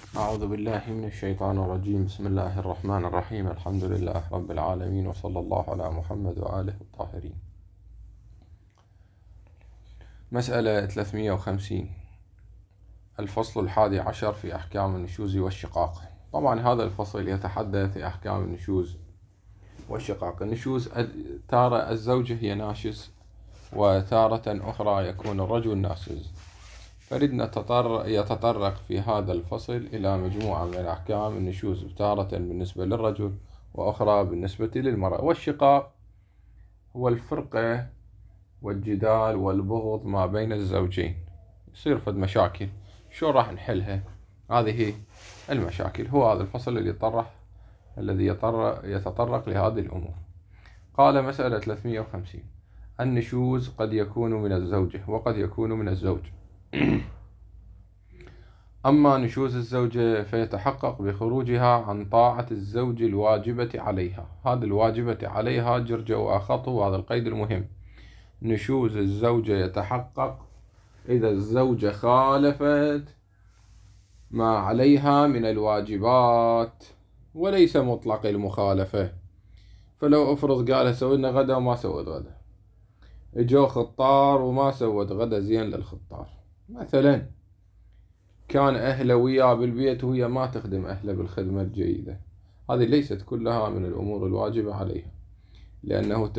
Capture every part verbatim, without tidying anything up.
أعوذ بالله من الشيطان الرجيم. بسم الله الرحمن الرحيم. الحمد لله رب العالمين، وصلى الله على محمد وآله الطاهرين. مسألة ثلاثمئة وخمسين، الفصل الحادي عشر في أحكام النشوز والشقاق. طبعا هذا الفصل يتحدث في أحكام النشوز والشقاق. النشوز تارة الزوجة هي ناشز، وتارة أخرى يكون الرجل ناشز. فردنا يتطرق في هذا الفصل إلى مجموعة من الأحكام النشوز، تارة بالنسبة للرجل وأخرى بالنسبة للمرأة. والشقاق هو الفرقة والجدال والبغض ما بين الزوجين، يصير فد مشاكل، شو راح نحلها؟ هذه المشاكل. هو هذا الفصل اللي يطرح الذي يتطرق لهذه الأمور. قال مسألة ثلاثمئة وخمسين: النشوز قد يكون من الزوجة وقد يكون من الزوج. أما نشوز الزوجة فيتحقق بخروجها عن طاعة الزوج الواجبة عليها. هذا الواجبة عليها جرجة وأخطه، وهذا القيد المهم. نشوز الزوجة يتحقق إذا الزوجة خالفت ما عليها من الواجبات، وليس مطلق المخالفة. فلو أفرض قالها سوينا غدا وما سوت غدا، اجو خطار وما سوت غدا زين للخطار مثلا، كان أهله وياه بالبيت وهي ما تخدم أهله بالخدمة الجيدة، هذه ليست كلها من الأمور الواجبة عليها، لأنه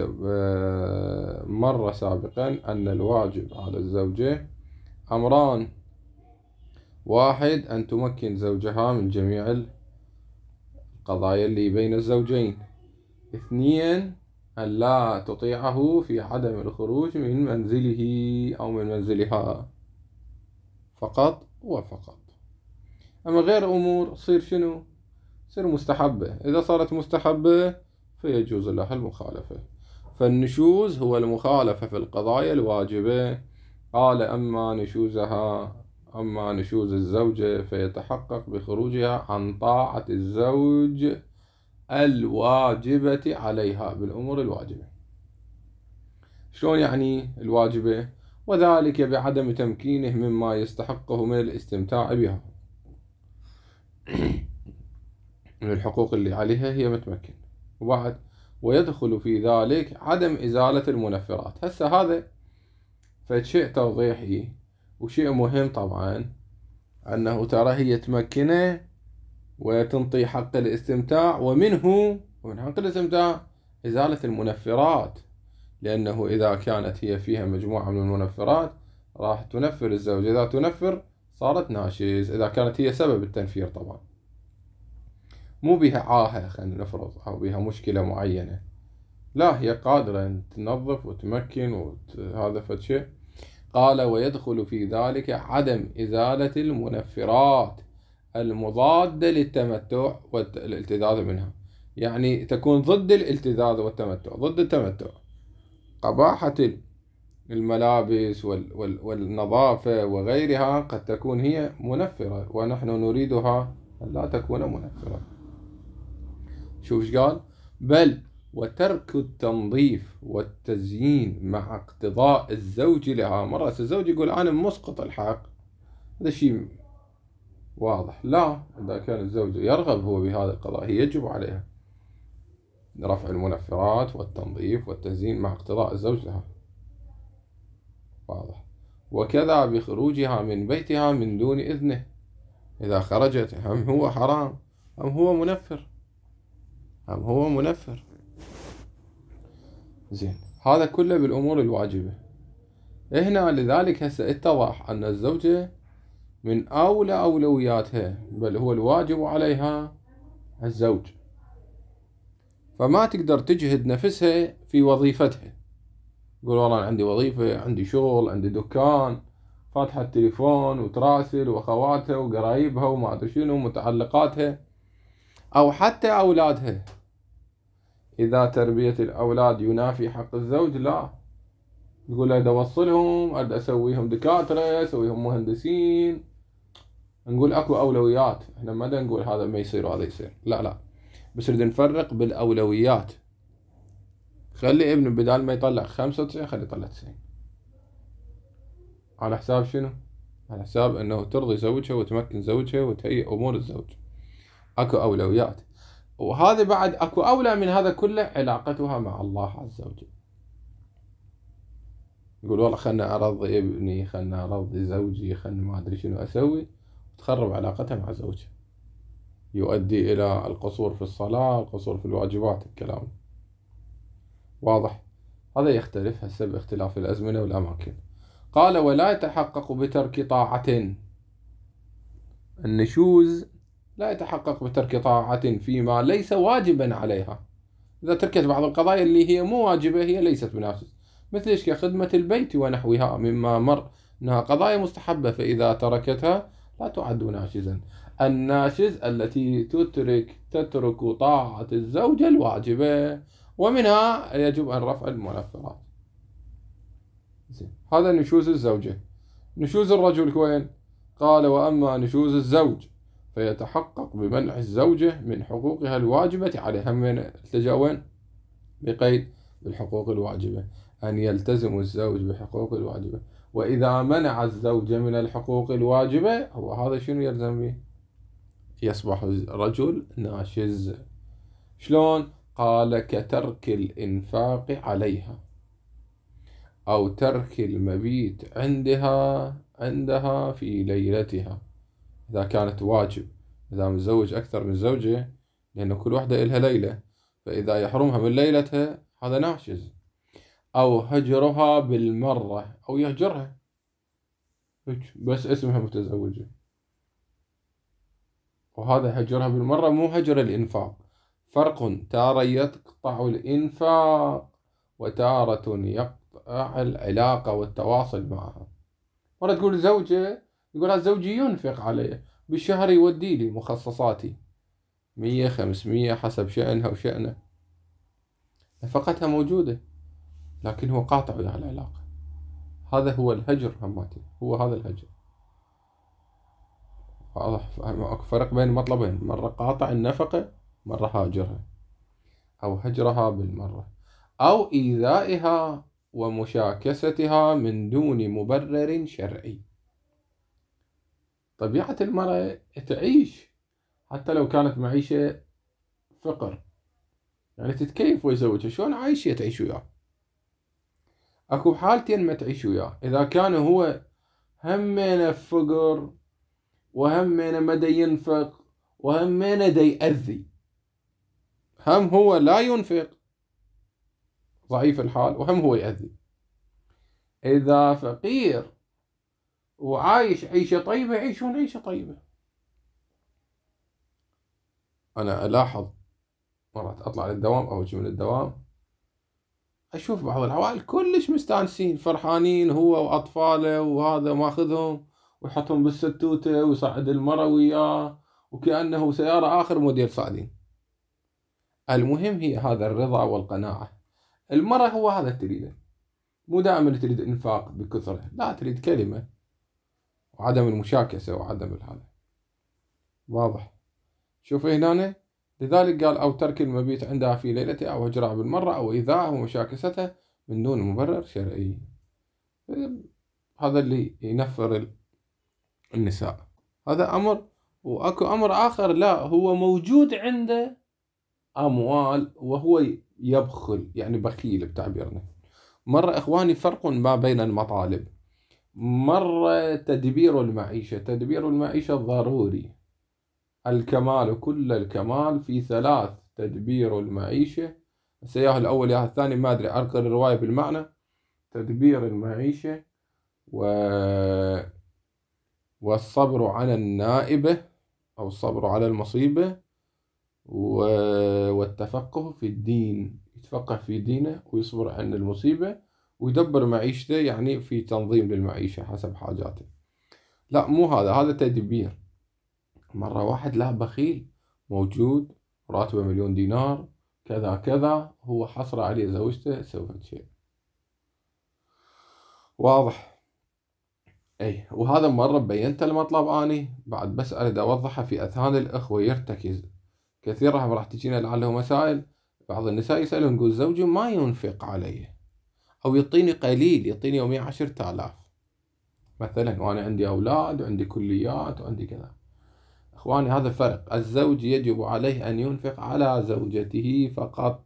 مر سابقا أن الواجب على الزوجة أمران: واحد، أن تمكن زوجها من جميع القضايا اللي بين الزوجين. اثنين، أن لا تطيعه في عدم الخروج من منزله أو من منزلها، فقط وفقط. أما غير أمور صير شنو؟ صير مستحبة. إذا صارت مستحبة فيجوز لها المخالفة. فالنشوز هو المخالفة في القضايا الواجبة. قال: أما نشوزها أما نشوز الزوجة فيتحقق بخروجها عن طاعة الزوج الواجبة عليها بالأمور الواجبة. شلون يعني الواجبة؟ وذلك بعدم تمكينه مما يستحقه من الاستمتاع بها، من الحقوق اللي عليها هي متمكن. وبعد ويدخل في ذلك عدم إزالة المنفرات. هسه هذا فشيء توضيحي وشيء مهم طبعا، أنه ترى هي تمكنه وتنطي حق الاستمتاع، ومنه ومن حق الاستمتاع إزالة المنفرات، لأنه إذا كانت هي فيها مجموعة من المنفرات راح تنفر الزوج. إذا تنفر صارت ناشز، إذا كانت هي سبب التنفير طبعا، مو بها عاهة خلينا نفرض، أو بها مشكلة معينة، لا، هي قادرة أن تنظف وتمكن وهذا فشيء. قال: ويدخل في ذلك عدم إزالة المنفرات المضادة للتمتع والالتذاذ منها، يعني تكون ضد الالتذاذ والتمتع، ضد التمتع. قباحة الملابس والنظافة وغيرها قد تكون هي منفرة، ونحن نريدها أن لا تكون منفرة. شوف ايش قال: بل وترك التنظيف والتزيين مع اقتضاء الزوج لها. مرة الزوج يقول أنا مسقط الحق، هذا شيء واضح. لا، إذا كان الزوج يرغب هو بهذا القضاء، هي يجب عليها رفع المنفرات والتنظيف والتزيين مع اقتضاء الزوج لها، واضح. وكذا بخروجها من بيتها من دون إذنه، إذا خرجت هم هو حرام هم هو منفر هم هو منفر زين. هذا كله بالأمور الواجبة. هنا لذلك هسه اتضح أن الزوجة من أولى أولوياتها، بل هو الواجب عليها الزوج، فما تقدر تجهد نفسها في وظيفتها. يقول والله أنا عندي وظيفة، عندي شغل، عندي دكان، فاتحة التليفون وتراسل وأخواتها وقرايبها وما أدري شنو متعلقاتها، أو حتى أولادها. إذا تربية الأولاد ينافي حق الزوج، لا، يقول له أدى أوصلهم، أدى أسويهم دكاترة، أسويهم مهندسين. نقول أكو أولويات، إحنا ما نقول هذا ما يصير وهذا يصير، لا لا، بس نريد نفرق بالأولويات. خلي ابن بدال ما يطلع خمسة وتسعين خلي يطلع تسعين، على حساب شنو؟ على حساب أنه ترضي زوجها وتمكن زوجها وتهيئ أمور الزوج. أكو أولويات، وهذا بعد أكو أولى من هذا كله علاقتها مع الله عز وجل. يقول والله خلنا أرضي ابني، خلنا أرضي زوجي، خلنا ما أدري شنو أسوي، تخرب علاقتها مع زوجها، يؤدي إلى القصور في الصلاة، القصور في الواجبات، الكلام واضح. هذا يختلف هسه باختلاف الأزمنة والأماكن. قال ولا يتحقق بترك طاعة، النشوز لا يتحقق بترك طاعة فيما ليس واجبا عليها. إذا تركت بعض القضايا اللي هي مو واجبة هي ليست بناشز، مثل إيش كخدمة البيت ونحوها مما مر أنها قضايا مستحبة، فإذا تركتها لا تعد ناشزا. الناشز التي تترك تترك طاعة الزوجة الواجبة، ومنها يجب أن رفع المنفرات. هذا نشوز الزوجة. نشوز الرجل وين؟ قال وأما نشوز الزوج فيتحقق بمنع الزوجة من حقوقها الواجبة عليها. من التجا وين؟ بقيد بالحقوق الواجبة، أن يلتزم الزوج بحقوق الواجبة. وإذا منع الزوج من الحقوق الواجبة هو هذا شنو يلزم به؟ يصبح الرجل ناشز. شلون؟ قال كترك الإنفاق عليها، أو ترك المبيت عندها عندها في ليلتها إذا كانت واجب. إذا متزوج أكثر من زوجة، لأن كل واحدة إلها ليلة، فإذا يحرمها من ليلتها هذا ناشز. أو هجرها بالمرة، أو يهجرها بس اسمها متزوجة، وهذا هجرها بالمرة مو هجر الإنفاق. فرق، تارة يقطع الإنفاق وتارة يقطع العلاقة والتواصل معها. مرة تقول زوجة، يقول زوجي ينفق علي بالشهر، يودي لي مخصصاتي مية خمسمية حسب شأنها وشأنه، نفقتها موجودة، لكن هو قاطع وياها العلاقة. هذا هو الهجر هماتي، هو هذا الهجر. واضح؟ فرق بين مطلبين، مرة قاطع النفقة، مرة هاجرها، أو هجرها بالمرة، أو إيذائها ومشاكستها من دون مبرر شرعي. طبيعة المرأة تعيش حتى لو كانت معيشة فقر، يعني تتكيف ويزوجها، شلون عايشة تعيش وياه. اكو حالتين ما تعيش وياه، اذا كان هو همينه فقر وهمينه ما دا ينفق وهمينه دا يأذي، هم هو لا ينفق ضعيف الحال، وهم هو يأذي. اذا فقير وعايش عيشة طيبة، يعيشون عيشة طيبة. انا الاحظ مرات اطلع للدوام او اجي من الدوام، اشوف بعض العوائل كلش مستانسين فرحانين، هو واطفاله، وهذا ماخذهم ويحطهم بالستوته ويصعد المرة وياه وكأنه سيارة آخر موديل صاعدين. المهم هي هذا الرضا والقناعة. المرة هو هذا تريده، مو دائما تريد إنفاق بكثرة، لا، تريد كلمة وعدم المشاكسة وعدم هذا. واضح؟ شوف هنا، لذلك قال أو ترك المبيت عندها في ليلته، أو هجرها بالمرة، أو إيذاءها ومشاكستها من دون مبرر شرعي. هذا اللي ينفر النساء، هذا أمر. وأكو أمر آخر، لا، هو موجود عنده أموال وهو يبخل، يعني بخيل بتعبيرنا. مرة إخواني فرق ما بين المطالب، مرة تدبير المعيشة. تدبير المعيشة ضروري، الكمال كل الكمال في ثلاث: تدبير المعيشة، السياح الأول يا الثاني ما أدري، أنقل الرواية بالمعنى. تدبير المعيشة و... والصبر على النائبة أو الصبر على المصيبة، و... والتفقه في الدين، يتفقه في دينه ويصبر عن المصيبة ويدبر معيشته، يعني في تنظيم للمعيشة حسب حاجاته. لا، مو هذا، هذا تدبير. مرة واحد لا بخيل موجود، راتبه مليون دينار كذا كذا، هو حصر عليه زوجته سوف شيء. واضح؟ اي. وهذا مرة بينت المطلب اني بعد بس اريد اوضحه في اذهان الاخوة يرتكز كثير. راح تجينا لعله مسائل، بعض النساء يسألون يقول زوجي ما ينفق علي، او يعطيني قليل، يعطيني يوميا عشرة آلاف، مثلا وأنا عندي أولاد وعندي كليات وعندي كذا. إخواني هذا فرق. الزوج يجب عليه أن ينفق على زوجته فقط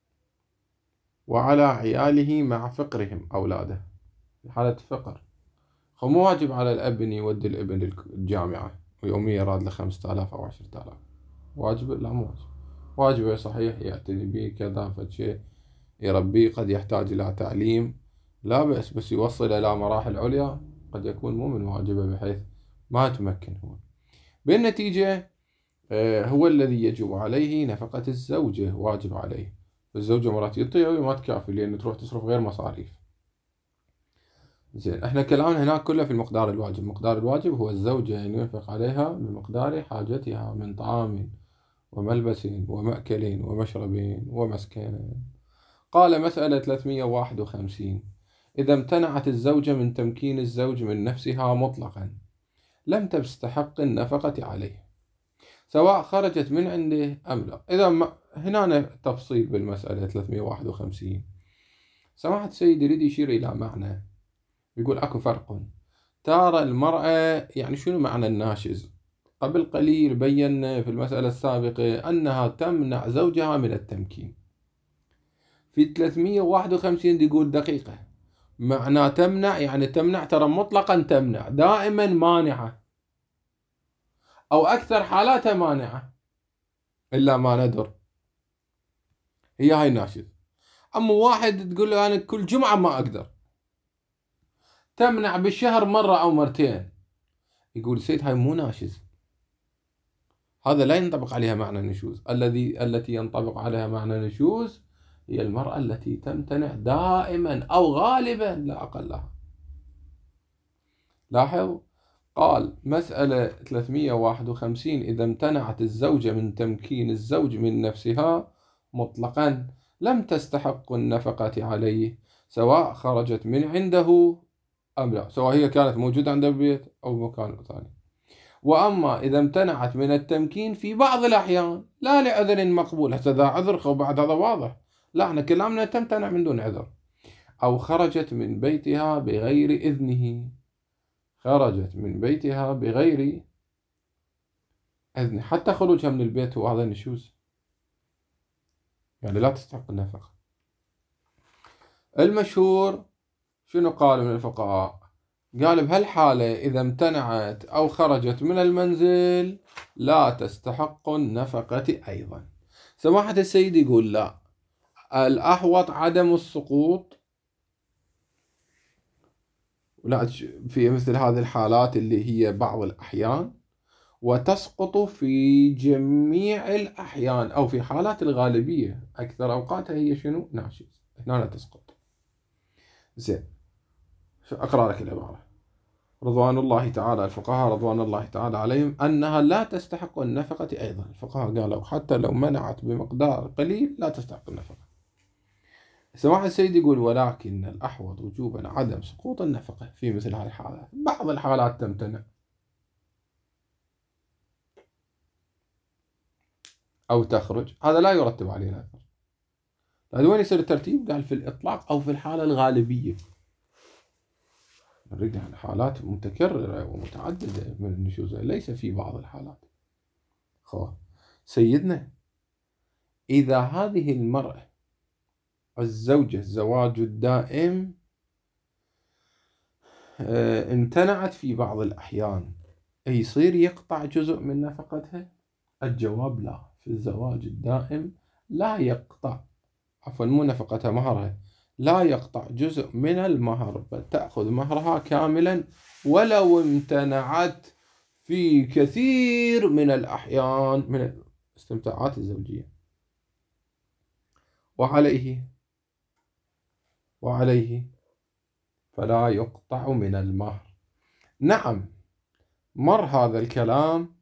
وعلى عياله مع فقرهم أولاده في حالة فقر. مو واجب على الأب أن يودي الابن الجامعة ويوميا راد له خمسة آلاف أو عشرة آلاف. واجب؟ لا مو واجب. واجب صحيح يعتني به كذا فشيء يربيه، قد يحتاج إلى تعليم لا بأس، بس يوصل إلى مراحل عليا قد يكون مو من واجبه بحيث ما يتمكن هو. بالنتيجة هو الذي يجب عليه نفقة الزوجة، واجب عليه. الزوجة مرات يطيع وما تكافي لأن تروح تصرف غير مصاريف. زين، احنا كلامنا هناك كله في المقدار الواجب. مقدار الواجب هو الزوجة أن ينفق عليها بمقدار حاجتها من طعام وملبس ومأكل ومشرب ومسكن. قال مسألة ثلاثمئة وواحد وخمسين: إذا امتنعت الزوجة من تمكين الزوج من نفسها مطلقا لم تستحق النفقة عليه سواء خرجت من عنده أم لا. إذا ما هنا تفصيل بالمسألة ثلاثمئة وواحد وخمسين. سماحة السيد يريد يشير إلى معنى، يقول أكو فرق. ترى المرأة، يعني شنو معنى الناشز؟ قبل قليل بينا في المسألة السابقة أنها تمنع زوجها من التمكين. في ثلاثمئة وواحد وخمسين يقول دقيقة، معنى تمنع يعني تمنع، ترى مطلقا تمنع، دائما مانعة، أو أكثر حالاتها مانعة إلا ما ندر. هي هاي ناشز. أما واحد تقول له أنا كل جمعة ما أقدر، تمنع بالشهر مرة أو مرتين، يقول سيد هاي مو ناشز، هذا لا ينطبق عليها معنى النشوز. الذي التي ينطبق عليها معنى النشوز هي المرأة التي تمتنع دائما أو غالبا لا أقلها. لاحظ، قال مسألة ثلاثمئة وواحد وخمسين: إذا امتنعت الزوجة من تمكين الزوج من نفسها مطلقا لم تستحق النفقة عليه سواء خرجت من عنده أم لا، سواء هي كانت موجودة عند البيت أو مكان ثاني. وأما إذا امتنعت من التمكين في بعض الأحيان لا لعذر مقبول، هذا عذر وبعد هذا واضح، لا احنا كلامنا تمتنع من دون عذر، أو خرجت من بيتها بغير إذنه، خرجت من بيتها بغير إذن، حتى خروجها من البيت هو هذا نشوز، يعني لا تستحق النفقة. المشهور شنو قال من الفقهاء؟ قال بهالحالة إذا امتنعت أو خرجت من المنزل لا تستحق النفقة أيضا. سماحة السيد يقول لا، الأحوط عدم السقوط في مثل هذه الحالات اللي هي بعض الأحيان، وتسقط في جميع الأحيان أو في حالات الغالبية، أكثر أوقاتها هي شنو؟ ناشز، هنا تسقط. زين، أقرأ لك العبارة. رضوان الله تعالى، الفقهاء رضوان الله تعالى عليهم، أنها لا تستحق النفقة أيضا. الفقهاء قالوا حتى لو منعت بمقدار قليل لا تستحق النفقة. سماحة السيد يقول ولكن الأحوط وجوبا عدم سقوط النفقة في مثل هذه الحالات. بعض الحالات تمتنع أو تخرج، هذا لا يرتب عليه الأثر. هذا وين يصير الترتيب؟ قال في الإطلاق أو في الحالة الغالبية. نريد حالات متكررة ومتعددة من النشوز، ليس في بعض الحالات. خو سيدنا، إذا هذه المرأة الزوجة الزواج الدائم امتنعت في بعض الأحيان، يصير يقطع جزء من نفقتها؟ الجواب لا، في الزواج الدائم لا يقطع، عفوا مو نفقتها، مهرها، لا يقطع جزء من المهر، بل تأخذ مهرها كاملا ولو امتنعت في كثير من الأحيان من الاستمتاعات الزوجية. وعليه وعليه فلا يقطع من المهر. نعم، مر هذا الكلام،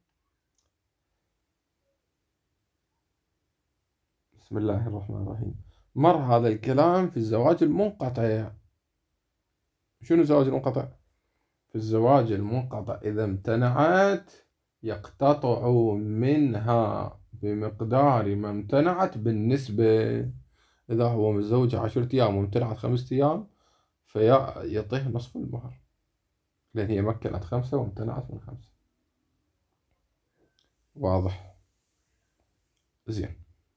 بسم الله الرحمن الرحيم، مر هذا الكلام في الزواج المنقطع. شنو الزواج المنقطع؟ في الزواج المنقطع إذا امتنعت يقتطع منها بمقدار ما امتنعت بالنسبة. إذا هو متزوج عشرة أيام وامتنعت خمسة أيام فيعطيه نصف المهر. لأن هي مكنت خمسة وامتنعت من خمسة. واضح؟ زين.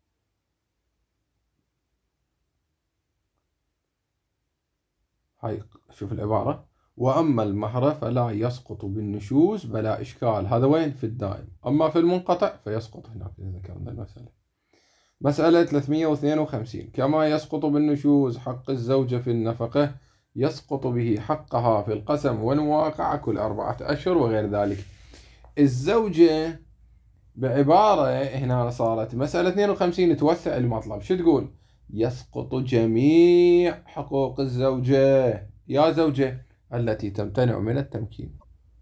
هاي شوف العبارة: وأما المهر فلا يسقط بالنشوز بلا إشكال. هذا وين؟ في الدائم. أما في المنقطع فيسقط هناك إذا ذكرنا المسألة. مسألة ثلاثمئة واثنين وخمسين: كما يسقط بالنشوز حق الزوجة في النفقة يسقط به حقها في القسم والمواقعة كل أربعة أشهر وغير ذلك. الزوجة بعبارة هنا صارت مسألة اثنين وخمسين توسع المطلب. شو تقول؟ يسقط جميع حقوق الزوجة يا زوجة التي تمتنع من التمكين.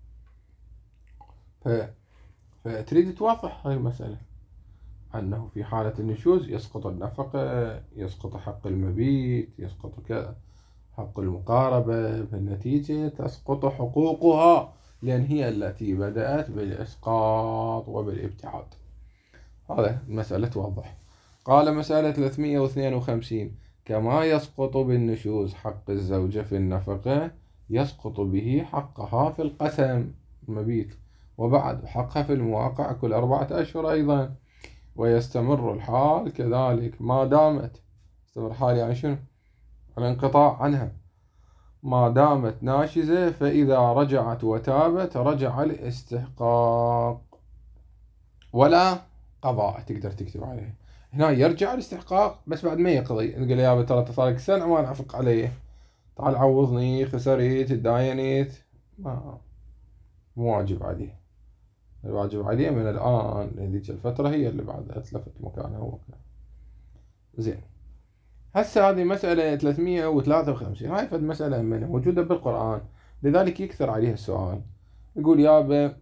ف... فتريد توضح هاي المسألة أنه في حالة النشوز يسقط النفقة، يسقط حق المبيت، يسقط كذا، حق المقاربة، في النتيجة تسقط حقوقها لأن هي التي بدأت بالإسقاط وبالابتعاد. هذا المسألة توضح. قال مسألة ثلاثمئة واثنين وخمسين: كما يسقط بالنشوز حق الزوجة في النفقة يسقط به حقها في القسم المبيت، وبعد حقها في المواقع كل أربعة أشهر أيضا، ويستمر الحال كذلك ما دامت. يستمر الحال يعني شنو؟ الانقطاع عنها. ما دامت ناشزة، فإذا رجعت وتابت رجع الاستحقاق ولا قضاء. تقدر تكتب عليه هنا يرجع الاستحقاق بس بعد ما يقضي. نقول يا ترى صار لك سنة ما نعفق عليه، تعال عوضني، خسرت، تداينت، ما مو واجب عليه. الواجب عليه من الآن هذيك الفترة هي اللي بعدها تلفت مكانها هو. زين. هسه هذه مسألة ثلاثمئة وثلاثة وخمسين. هاي فد مسألة من موجودة بالقرآن، لذلك يكثر عليها السؤال. يقول يابا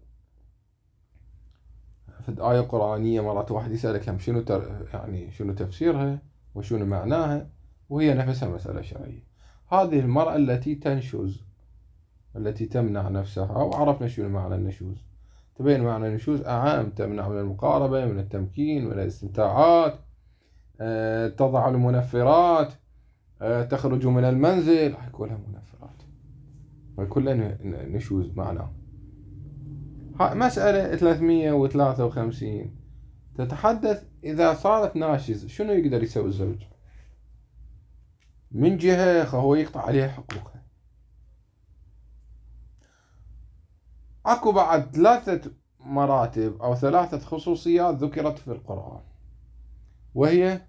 فد آية قرآنية مرات واحد يسألك هم شنو تر يعني شنو تفسيرها وشنو معناها، وهي نفسها مسألة شرعية. هذه المرأة التي تنشز، التي تمنع نفسها، وعرفنا شنو معنى النشوز. تبين معنى النشوز أعام: تمنع من المقاربة، من التمكين، من الاستمتاعات، أه تضع المنفرات، أه تخرج من المنزل، هاي كلها منفرات، هاي كلها نشوز معناه. مسألة ثلاثمئة وثلاثة وخمسين تتحدث إذا صارت ناشز شنو يقدر يسوي الزوج؟ من جهة هو يقطع عليها حقوقها. أكو بعد ثلاثة مراتب أو ثلاثة خصوصيات ذكرت في القرآن، وهي: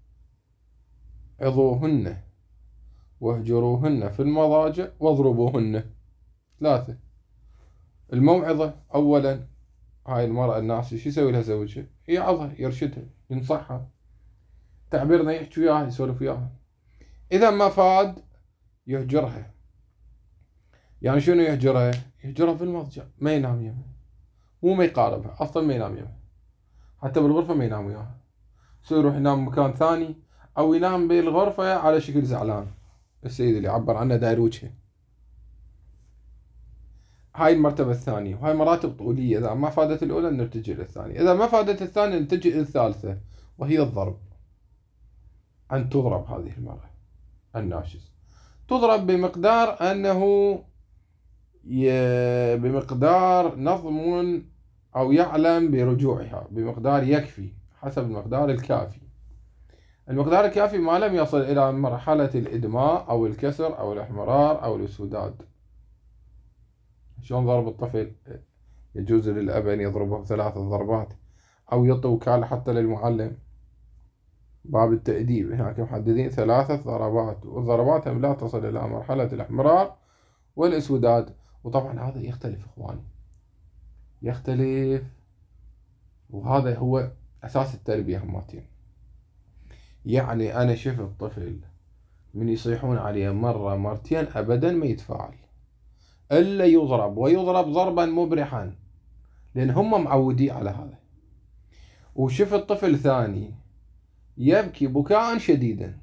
عظوهن واهجروهن في المضاجع واضربوهن. ثلاثة. الموعظة أولا، هاي المرأة الناس شو يسوي لها زوجها؟ يعظها، يرشدها، ينصحها، تعبيرنا يحكي وياها، يسولف وياها. إذا ما فاد يهجرها. يعني شنو يهجرها؟ يهجرها في المضجع، ما ينام يمها، مو ما يقاربها، أصلا ما ينام يمها، حتى بالغرفة ما ينام وياها، سو يروح ينام مكان ثاني، أو ينام بالغرفة على شكل زعلان. السيد اللي عبر عنه داير وجهه. هاي المرتبة الثانية، وهاي مراتب طولية. إذا ما فادت الأولى نرتجي للثانية، إذا ما فادت الثانية نتجه للثالثة، وهي الضرب. أن تضرب هذه المرأة الناشز، تضرب بمقدار أنه بمقدار نظم أو يعلم برجوعها، بمقدار يكفي، حسب المقدار الكافي. المقدار الكافي ما لم يصل إلى مرحلة الإدماء أو الكسر أو الإحمرار أو الاسوداد. شلون ضرب الطفل؟ يجوز للأب أن يضربه ثلاث ضربات، أو يعطي وكالة حتى للمعلم، باب التأديب هناك محددين ثلاثة ضربات، والضربات هم لا تصل إلى مرحلة الإحمرار والاسوداد. وطبعا هذا يختلف إخواني، يختلف، وهذا هو أساس التربية هماتين. يعني أنا شفت طفل من يصيحون عليه مرة مرتين أبدا ما يتفاعل إلا يضرب، ويضرب ضربا مبرحا، لأن هم معودين على هذا. وشفت طفل ثاني يبكي بكاء شديدا.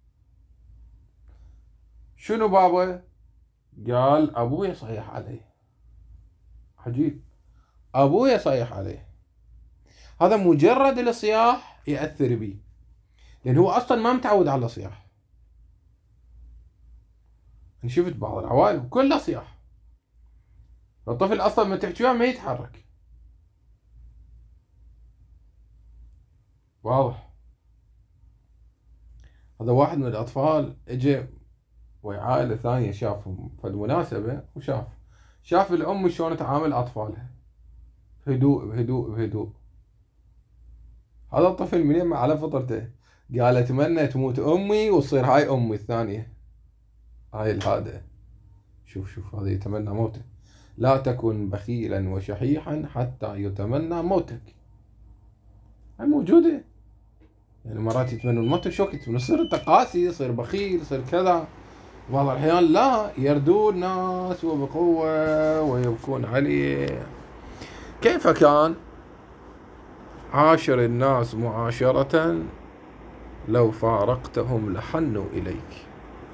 شنو بابا؟ قال أبوي صيح عليه. عجيب، أبوي صيح عليه. هذا مجرد الصياح يأثر بي، لأن هو أصلا ما متعود على الصياح. أنا شفت بعض العوائل كلها صياح، الطفل أصلا ما تحكي ما يتحرك. واضح. هذا واحد من الأطفال اجى ويا عائلة ثانية، شافهم في المناسبة وشاف شاف الأم شلون تعامل أطفالها بهدوء بهدوء بهدوء. هذا الطفل من يما على فطرته قال أتمنى تموت أمي وتصير هاي أمي الثانية، هاي الهادئة. شوف شوف هذا يتمنى موته. لا تكن بخيلا وشحيحا حتى يتمنى موتك. هاي موجودة. يعني مرات يتمنون موتك، شو يتمنون؟ يصير انت قاسي، يصير بخيل، يصير كذا. بعض الأحيان لا، يردون الناس وبقوة ويبكون عليه. كيف كان؟ عاشر الناس معاشرة لو فارقتهم لحنوا إليك.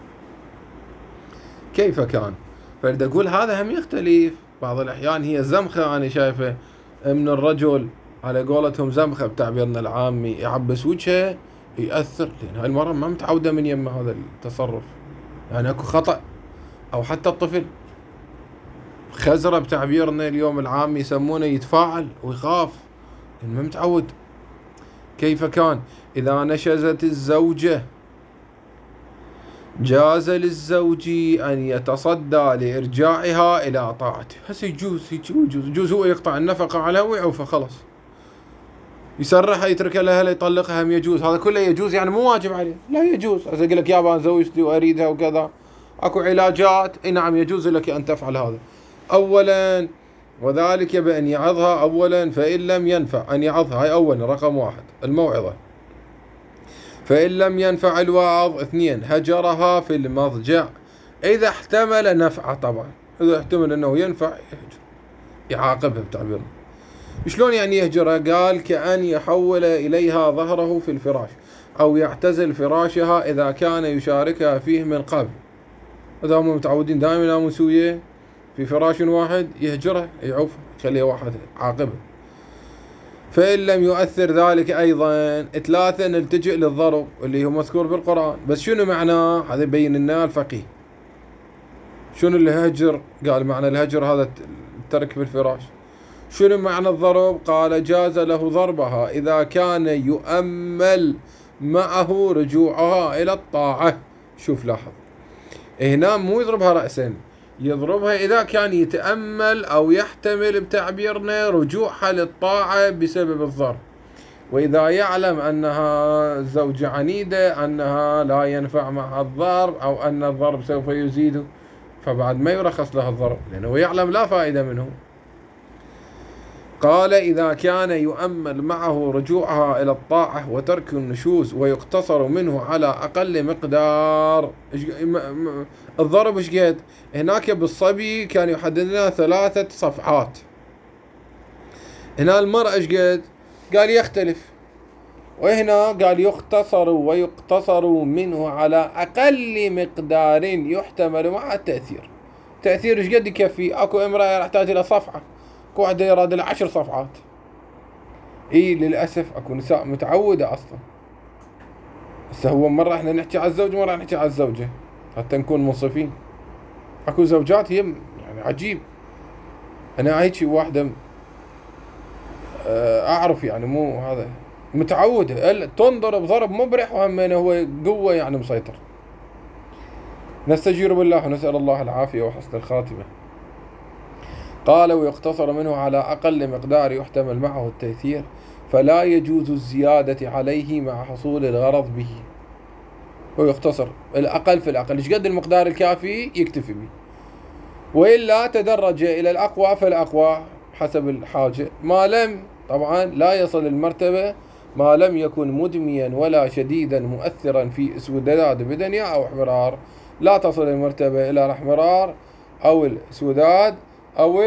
كيف كان؟ فإذا أقول هذا هم يختلف. بعض الأحيان هي زمخة أنا شايفة من الرجل، على قولتهم زمخة بتعبيرنا العامي، يعبس وجهه يأثر، لأن هاي المرأة ما متعودة من يم هذا التصرف. يعني أكو خطأ. أو حتى الطفل خزرة بتعبيرنا اليوم العامي يسمونه، يتفاعل ويخاف لأن ما متعود. كيف كان؟ إذا نشزت الزوجة جاز للزوج أن يتصدى لإرجاعها إلى طاعته. هسه يجوز يجوز يجوز هو يقطع النفقة عليها ويعوفها خلاص، يسرحها يتركها لها يطلقها، هم يجوز. هذا كله يجوز، يعني مو واجب عليه، لا يجوز. هسه أقول لك يابا زوجتي وأريدها وكذا، أكو علاجات، إي نعم يجوز لك أن تفعل هذا. أولا وذلك بأن يعظها أولا، فإن لم ينفع أن يعظها، هاي أولا رقم واحد الموعظة. فإن لم ينفع الوعظ، اثنين هجرها في المضجع إذا احتمل نفعه. طبعا إذا احتمل أنه ينفع يهجر، يعاقبها بتعبيرنا. شلون يعني يهجرها؟ قال كأن يحول إليها ظهره في الفراش، أو يعتزل فراشها إذا كان يشاركها فيه من قبل. إذا هم متعودين دائما ينامون سوية في فراش واحد، يهجره يعوف يخليه واحد عاقبه. فإن لم يؤثر ذلك أيضا، ثلاثة نلتجئ للضرب اللي هو مذكور بالقرآن. بس شنو معناه؟ هذا يبين لنا الفقيه شنو الهجر. قال معنى الهجر هذا الترك بالفراش. شنو معنى الضرب؟ قال جاز له ضربها إذا كان يؤمل معه رجوعها إلى الطاعة. شوف لاحظ هنا مو يضربها رأسا، يضربها إذا كان يتأمل أو يحتمل بتعبيرنا رجوعها للطاعة بسبب الضرب. وإذا يعلم أنها زوجة عنيدة، أنها لا ينفع معها الضرب، أو أن الضرب سوف يزيد، فبعد ما يرخص له الضرب لأنه يعلم لا فائدة منه. قال إذا كان يؤمل معه رجوعها إلى الطاعة وترك النشوز ويقتصر منه على أقل مقدار. الضرب إيش قد؟ هناك بالصبي كان يحدد لنا ثلاثة صفعات، هنا المرأة إيش قد؟ قال يختلف. وهنا قال يختصر ويقتصر منه على أقل مقدار يحتمل مع التأثير. تأثير إيش قد يكفي؟ أكو امرأة يحتاج إلى صفعة، أكو واحدة يراد لها عشر صفعات. إيه للأسف أكو نساء متعودة أصلا. هسه هو مرة إحنا نحكي على الزوج، مرة نحكي على الزوجة حتى نكون منصفين. أكو زوجات هي يعني عجيب. أنا هيك واحدة أعرف يعني مو هذا متعودة تنظر بضرب مبرح، وهم هو قوة يعني مسيطر. نستجير بالله ونسأل الله العافية وحسن الخاتمة. قال ويقتصر منه على أقل مقدار يحتمل معه التيسير، فلا يجوز الزيادة عليه مع حصول الغرض به. ويقتصر الأقل في الأقل، إيش قد المقدار الكافي يكتفي به، وإلا تدرج إلى الأقوى فالأقوى حسب الحاجة. ما لم طبعا لا يصل المرتبة، ما لم يكن مدميا ولا شديدا مؤثرا في اسوداد بدنيا أو احمرار. لا تصل المرتبة إلى الاحمرار أو الاسوداد أو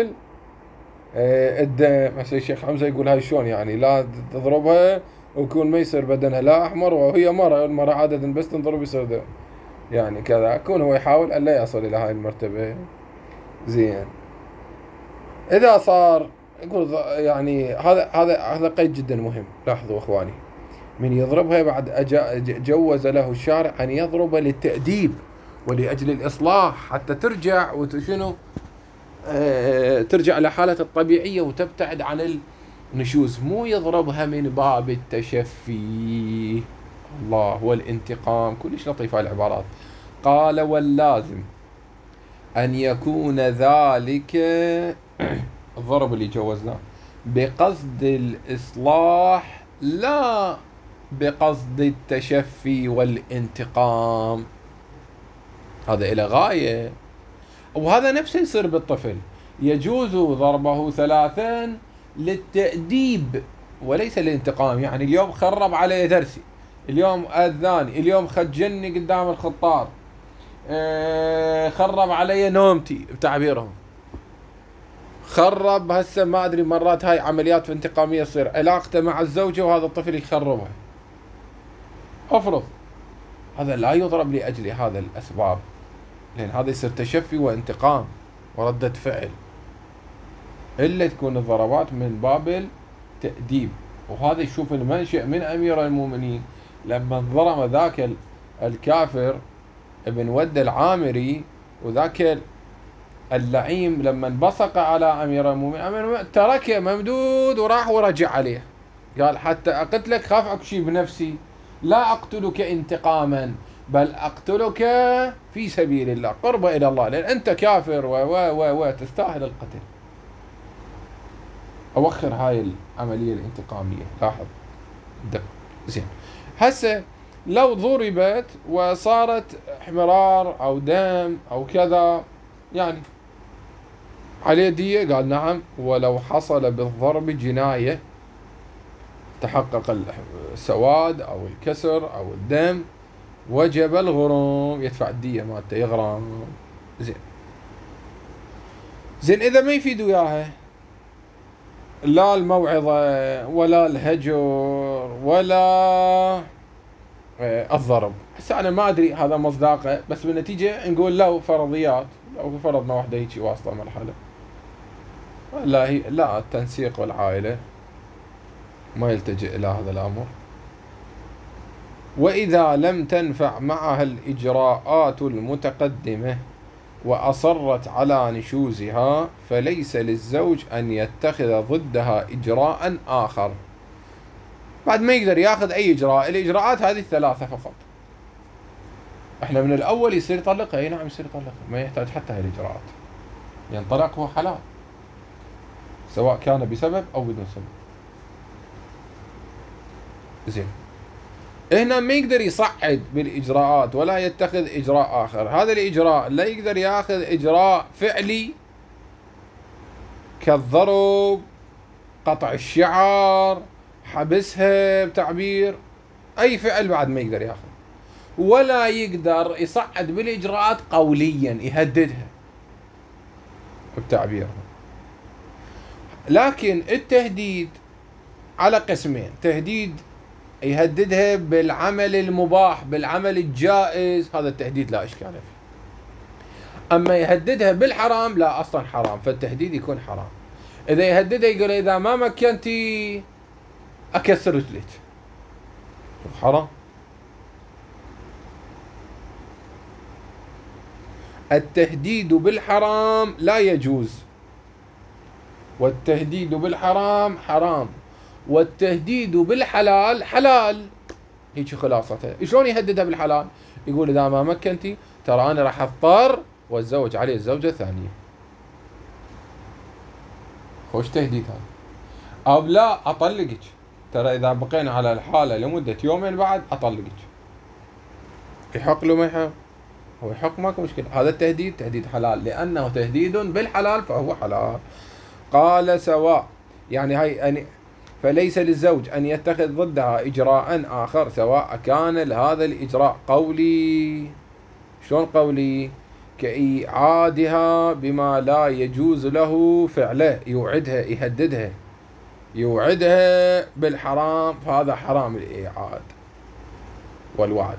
الدم. مثل الشيخ حمزة يقول هاي شلون يعني لا تضربها ويكون ما يصير بدنها لا أحمر وهي مرة، المرة عادة بس تنضرب يصير دم، يعني كذا. يكون هو يحاول أن لا يصل إلى هاي المرتبة. زين إذا صار يقول يعني هذا هذا هذا قيد جدا مهم. لاحظوا إخواني، من يضربها بعد جوز له الشارع أن يضرب للتأديب ولأجل الإصلاح حتى ترجع وتشنو ترجع لحالة الطبيعية وتبتعد عن النشوز، مو يضربها من باب التشفي. الله والانتقام، كلش لطيفة العبارات. قال واللازم أن يكون ذلك الضرب اللي جوزناه بقصد الإصلاح لا بقصد التشفي والانتقام. هذا إلى غاية، وهذا نفسه يصير بالطفل. يجوز ضربه ثلاثا للتأديب وليس للانتقام. يعني اليوم خرب علي درسي، اليوم أذاني، اليوم خجلني قدام الخطار، اه خرب علي نومتي بتعبيرهم، خرب هسه ما أدري، مرات هاي عمليات انتقامية تصير، علاقته مع الزوجة وهذا الطفل يخربها. أفرض هذا لا يضرب لأجل هذا الأسباب، لأن هذا يصير تشفي وانتقام وردة فعل، إلا تكون الضربات من باب التأديب. وهذا يشوف المنشأ من أمير المؤمنين لما ضرب ذاك الكافر ابن ود العامري، وذاك اللعيم لما انبصق على أمير المؤمنين تركه ممدود وراح ورجع عليه، قال حتى أقتلك خاف أكشي بنفسي، لا أقتلك انتقاما بل أقتلك في سبيل الله قربة إلى الله، لأن أنت كافر و و و تستاهل القتل. أوخر هاي العملية الانتقامية. لاحظ دق زين. هسه لو ضربت وصارت احمرار أو دم أو كذا، يعني عليه دية؟ قال نعم، ولو حصل بالضرب جناية تحقق السواد أو الكسر أو الدم وجب الغرم، يدفع الدية مالته يغرم. زين زين إذا ما يفيد وياها لا الموعظة ولا الهجر ولا الضرب، هسه أنا ما أدري هذا مصداقه، بس بالنتيجة نقول لو فرضيات، لو فرضنا واحدة هيك واصلة مرحلة لا هي لا التنسيق والعائلة ما يلتجئ إلى هذا الأمر. وإذا لم تنفع معها الإجراءات المتقدمة وأصرت على نشوزها فليس للزوج أن يتخذ ضدها إجراء آخر. بعد ما يقدر ياخذ أي إجراء، الإجراءات هذه الثلاثة فقط. احنا من الأول يصير يطلقها، أي نعم يصير يطلقها، ما يحتاج حتى هاي الإجراءات، يعني طلاق هو حلال سواء كان بسبب أو بدون سبب. زين هنا ما يقدر يصعد بالإجراءات ولا يتخذ إجراء آخر. هذا الإجراء لا يقدر ياخذ إجراء فعلي كالضرب، قطع الشعر، حبسها بتعبير، أي فعل بعد ما يقدر ياخذ. ولا يقدر يصعد بالإجراءات قوليا يهددها بتعبير. لكن التهديد على قسمين: تهديد يهددها بالعمل المباح بالعمل الجائز، هذا التهديد لا إشكال فيه. أما يهددها بالحرام لا، أصلا حرام، فالتهديد يكون حرام. إذا يهددها يقول إذا ما مكنتي أكسر رجلك، حرام. التهديد بالحرام لا يجوز، والتهديد بالحرام حرام، والتهديد بالحلال حلال. هيك خلاصتها. شلون يهددها بالحلال؟ يقول إذا ما مكنتي ترى أنا راح أضطر وأتزوج عليه الزوجة الثانية. خوش تهديد هذا. أو لا أطلقك، ترى إذا بقينا على الحالة لمدة يومين بعد أطلقك. يحق له ما يحق؟ هو يحق، ماكو مشكلة. هذا التهديد تهديد حلال، لأنه تهديد بالحلال فهو حلال. قال سواء، يعني هاي يعني فليس للزوج أن يتخذ ضدها إجراء آخر سواء كان هذا الإجراء قولي. شلون قولي؟ كإيعادها بما لا يجوز له فعله، يوعدها يهددها يوعدها بالحرام، فهذا حرام الإيعاد والوعد.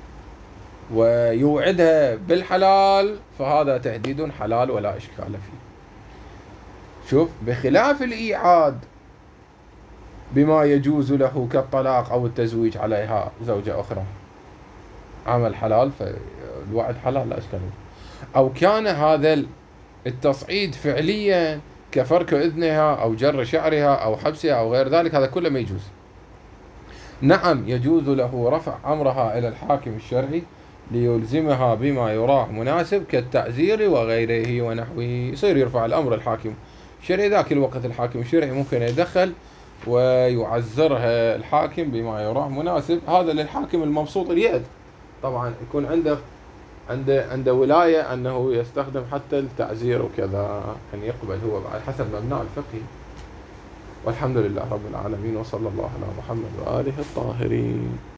ويوعدها بالحلال فهذا تهديد حلال ولا إشكال فيه. شوف، بخلاف الإيعاد بما يجوز له كالطلاق أو التزويج عليها زوجة أخرى، عمل حلال فالوعد حلال لا إشكال فيه. أو كان هذا التصعيد فعليا كفرك إذنها أو جر شعرها أو حبسها أو غير ذلك، هذا كله ما يجوز. نعم يجوز له رفع أمرها إلى الحاكم الشرعي ليلزمها بما يراه مناسب كالتعزير وغيره ونحوه، يصير يرفع الأمر الحاكم الشرعي، ذاك الوقت الحاكم الشرعي ممكن يدخل ويعزرها الحاكم بما يراه مناسب. هذا للحاكم المبسوط اليد، طبعا يكون عنده عنده عنده ولاية أنه يستخدم حتى التعزير وكذا، أن يقبل هو على حسب مبناه الفقهي. والحمد لله رب العالمين، وصلى الله على محمد وآله الطاهرين.